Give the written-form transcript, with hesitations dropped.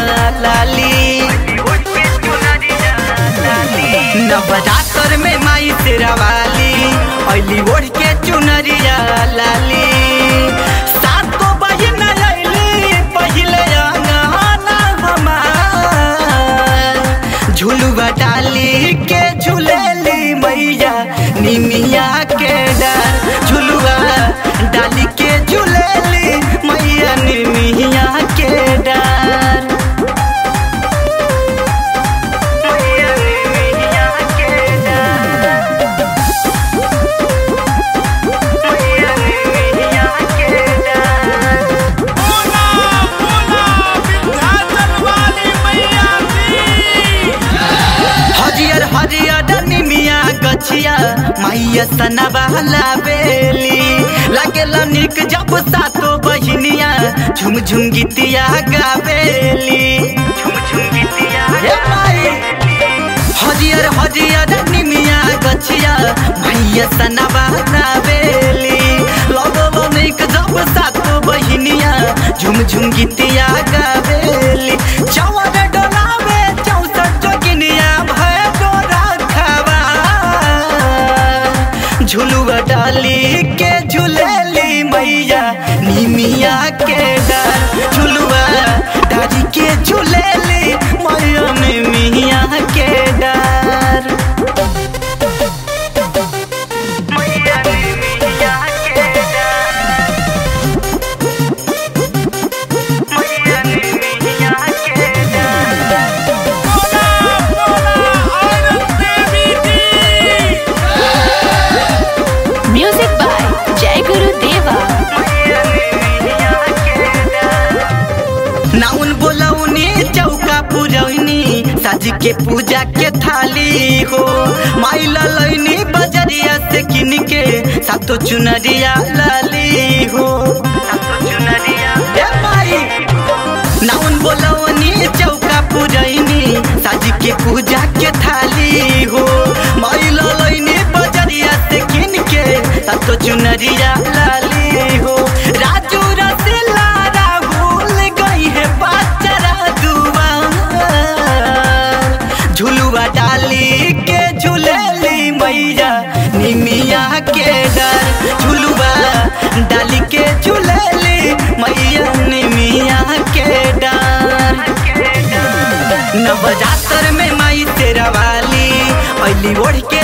लाली। नवरात्र में माई तेरा वाली अली ओढ़ के चुनरिया लाली। सातो बहिन अइली पहिले अंगना हमार, झुलुआ डाली के झुलेली मैया निमिया के डर। झुलुआ डाली के झुलेली मैया निमिया के डर। गछिया मैया सनवा लावेली, लागेला निक जब सातो बहिनिया झुम झुम गीतिया गावेली। हरियर हरियर निमिया गछिया मैया सनवा लावेली, लागेला निक जब सातो बहिनिया झुम झुम गीतिया गावेली। चवर डोलावे 64 जोगिनिया भय डोरा खावा, झुलुआ डाली के झुलेली मैया निमिया के डर। झुलुआ डाली के झुलेली मैया निमिया के डर। मैया निमिया के डर। मैया निमिया के डर। म्यूजिक बाय जय गुरु देवा। नाउन बोलौनी चौका पुरौनी साज के पूजा के थाली हो। माई ललैनी बजरिया से किन के सातो चुनरिया लाली हो। नाउन बोलौनी चौका पुरौनी साज के पूजा के थाली हो। माई ललैनी बजरिया से किन के सातो चुनरिया लाली हो। राजू रसीला राहुल गई है पाचरा दुआर, झुलुआ डाली के झुलेली मैया निमिया के डर। झुलुआ डाली के झुलेली मैया निमिया के डर। नवरात्र में माई तेरा वाली अली ओढ़ के